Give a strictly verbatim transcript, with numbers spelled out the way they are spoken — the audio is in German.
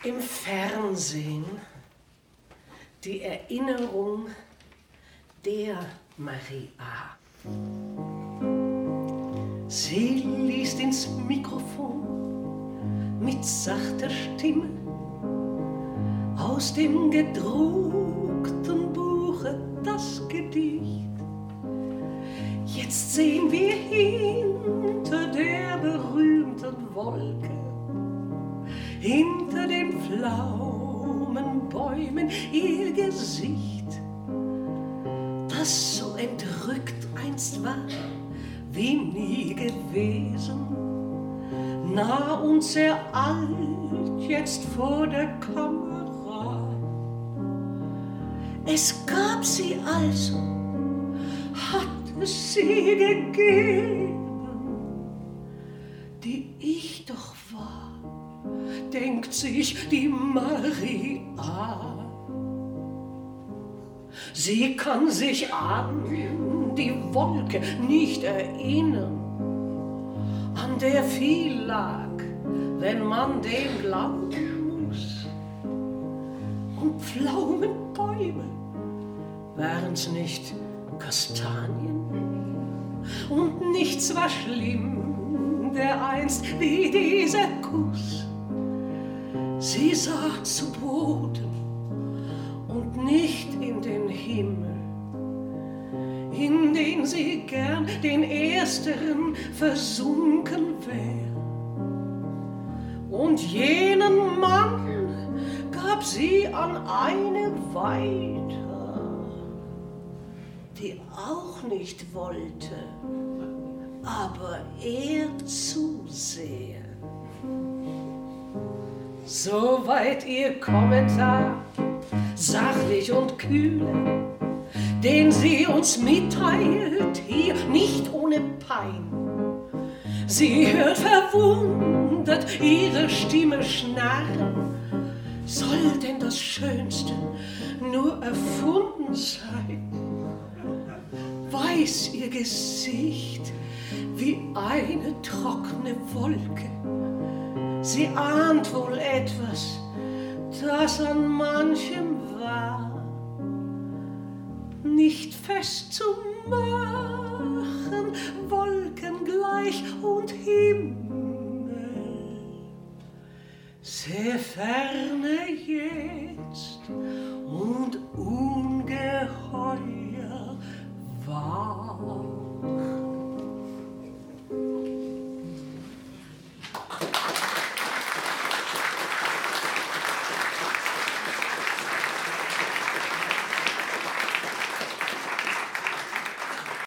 Im Fernsehen die Erinnerung der Maria. Sie liest ins Mikrofon mit sachter Stimme aus dem gedruckten Buche das Gedicht. Jetzt sehen wir hinter der berühmten Wolke, hinter den Pflaumenbäumen ihr Gesicht, das so entrückt einst war, wie nie gewesen, nah und sehr alt jetzt vor der Kamera. Es gab sie also, hat es sie gegeben, die ich doch war, denkt sich die Maria. Sie kann sich an die Wolke nicht erinnern, an der viel lag, wenn man dem glauben muss. Und Pflaumenbäume, waren's nicht Kastanien? Und nichts war schlimm, dereinst wie dieser Kuss. Sie sah zu Boden und nicht in den Himmel, in den sie gern den ersteren versunken wär. Und jenen Mann gab sie an eine weiter, die auch nicht wollte, aber er zu sehr. Soweit ihr Kommentar, sachlich und kühl, den sie uns mitteilt, hier nicht ohne Pein. Sie hört verwundert ihre Stimme schnarren. Soll denn das Schönste nur erfunden sein? Weiß ihr Gesicht wie eine trockene Wolke. Sie ahnt wohl etwas, das an manchem war nicht festzumachen, wolkengleich und Himmel, sehr ferne jetzt und ungeheuer wach.